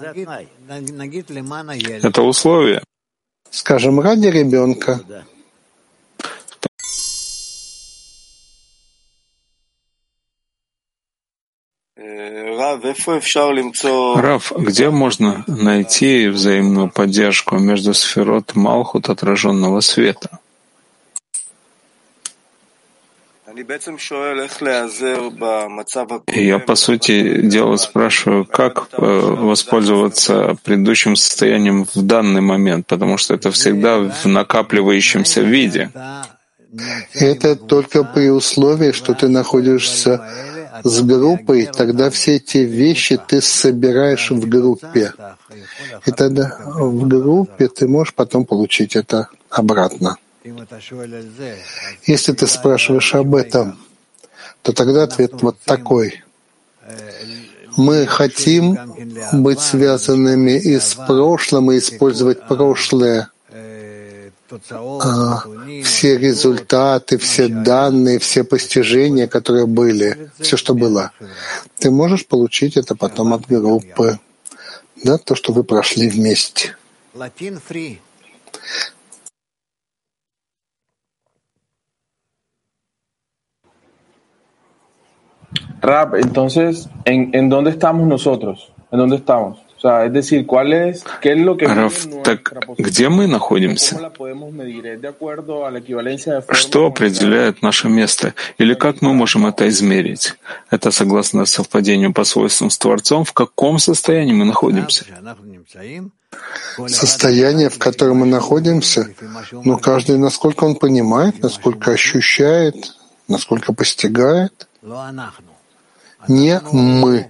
Это условие. Скажем, ради ребенка. Рав, где можно найти взаимную поддержку между сферот Малхут отраженного света? Я, по сути дела, спрашиваю, как воспользоваться предыдущим состоянием в данный момент, потому что это всегда в накапливающемся виде. Это только при условии, что ты находишься с группой, тогда все эти вещи ты собираешь в группе. И тогда в группе ты можешь потом получить это обратно. Если ты спрашиваешь об этом, то тогда ответ вот такой. Мы хотим быть связанными и с прошлым, и использовать прошлое, все результаты, все данные, все постижения, которые были, все, что было. Ты можешь получить это потом от группы, да, то, что вы прошли вместе. Rab, entonces, ¿en dónde estamos nosotros? ¿En dónde estamos? O sea, es decir, ¿qué es lo que Раф, так где мы находимся? Что определяет наше место? Или как мы можем это измерить? Это согласно совпадению по свойствам с Творцом, в каком состоянии мы находимся? Состояние, в котором мы находимся, но каждый, насколько он понимает, насколько ощущает, насколько постигает. Не мы.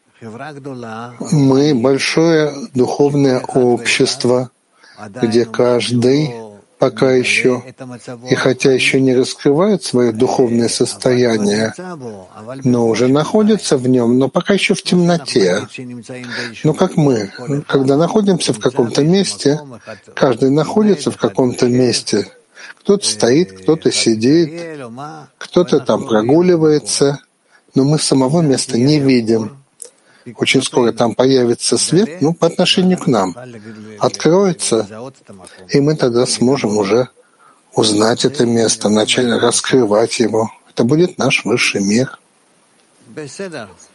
Мы большое духовное общество, где каждый пока еще, и хотя еще не раскрывает свое духовное состояние, но уже находится в нем, но пока еще в темноте. Но как мы, когда находимся в каком-то месте, каждый находится в каком-то месте. Кто-то стоит, кто-то сидит, кто-то там прогуливается, но мы самого места не видим. Очень скоро там появится свет, по отношению к нам. Откроется, и мы тогда сможем уже узнать это место, начать раскрывать его. Это будет наш высший мир.